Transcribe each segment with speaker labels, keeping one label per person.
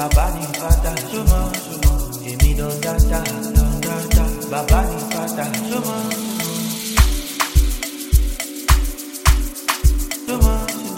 Speaker 1: bàbá ní fata, ṣọmọ, èmi don data, bàbá ní fata, ṣọmọ, ṣọmọ.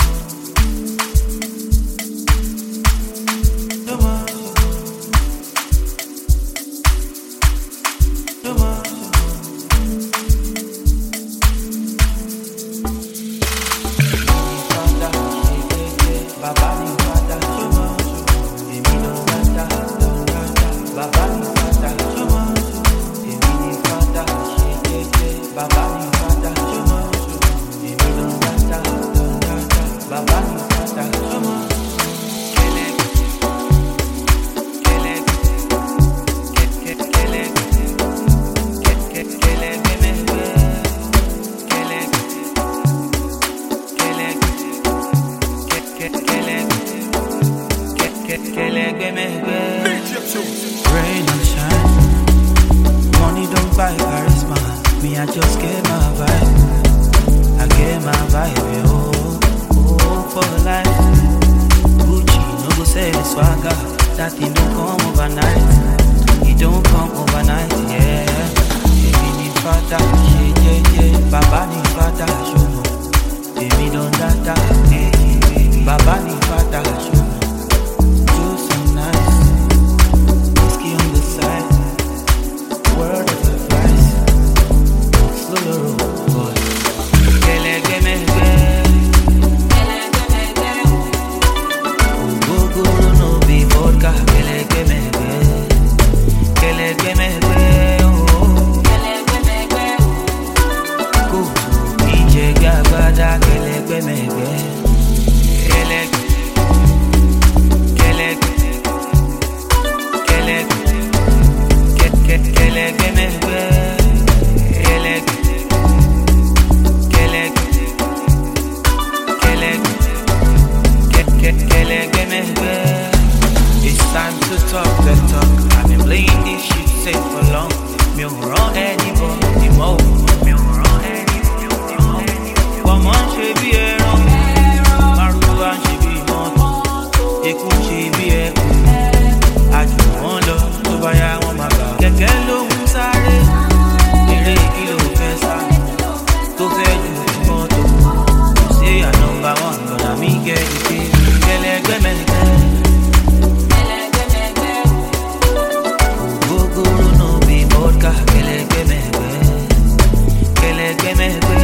Speaker 1: Rain or shine, money don't buy charisma. Me, I just get my vibe. I get my vibe, oh, for life. Gucci, no go sell the swagger. That thing don't come overnight. It don't come overnight, yeah. Baby ni fata, yeah. Baba ni fata, show me. Baby don't data, Baba ni fata, show me. You so nice. On the side, word of advice, slow your roll, boy. Go, no be vodka. Go, DJ Gabada, It's time to talk the talk. I've been playing this shit safe for long. Me run anybody more. Me run anybody more. Come on, she be a run. Maru and she be not. Eku she be a ku. I just want love to buy a woman. Kẹ̀kẹ́ ló ń sáré. Eré kìlò fẹ́ sá. Tó fẹ́ ju mọ́tò. You say you're number one, but I me get it. Kẹlẹgbẹmẹgbẹ. Ogogoro no be vodka. Kẹlẹgbẹmẹgbẹ. Kẹlẹgbẹmẹgbẹ.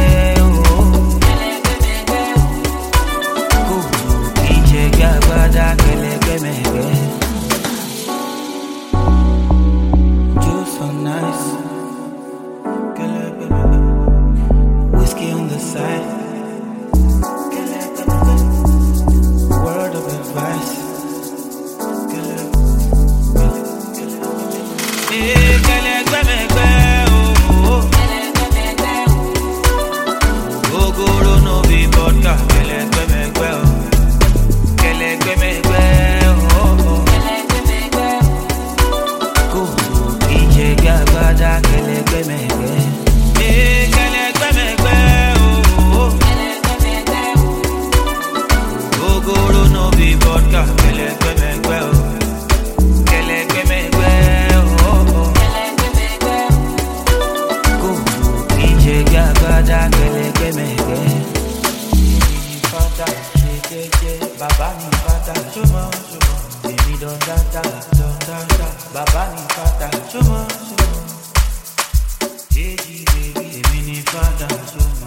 Speaker 1: Kóòtù ìjẹ gàgbádá. Kẹlẹgbẹmẹgbẹ. Juice so nice. Kẹlẹgbẹmẹgbẹ. Whiskey on the side. Word of advice. Ogogoro no be vodka. Kóòtù ìjẹ gàgbádá. Ogogoro no be vodka. Kóòtù ìjẹ gàgbádá. Baba ni fata, ṣọmọ, èmi don data, baba ni fata, ṣọmọ, èjì bèbí, èmi ni fata, ṣọmọ.